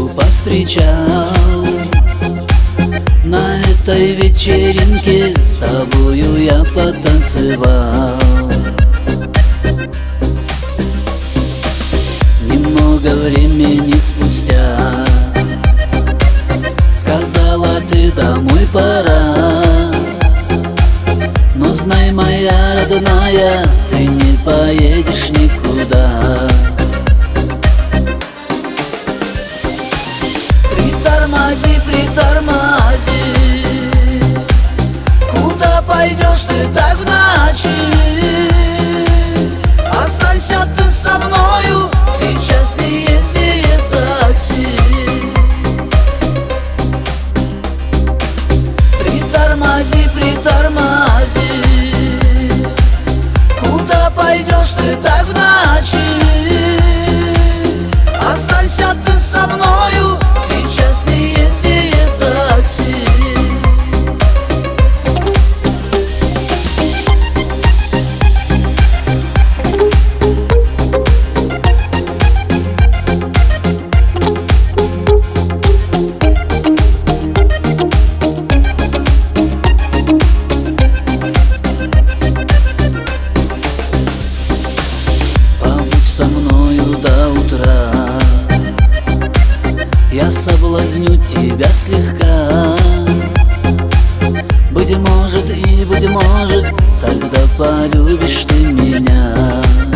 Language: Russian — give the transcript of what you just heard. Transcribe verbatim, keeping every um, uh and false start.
весну повстречал. На этой вечеринке с тобою я потанцевал. Немного времени спустя сказала: ты домой пора. Но знай, моя родная, ты не поедешь никуда. Притормози, притормози, куда пойдешь ты так в ночи? Останься ты со мною, сейчас не ездит такси. Притормози, притормози, куда пойдешь ты так в ночи? Останься ты со мною, сейчас не ездит такси. Со мною до утра, я соблазню тебя слегка. Быть может и быть может, тогда полюбишь ты меня.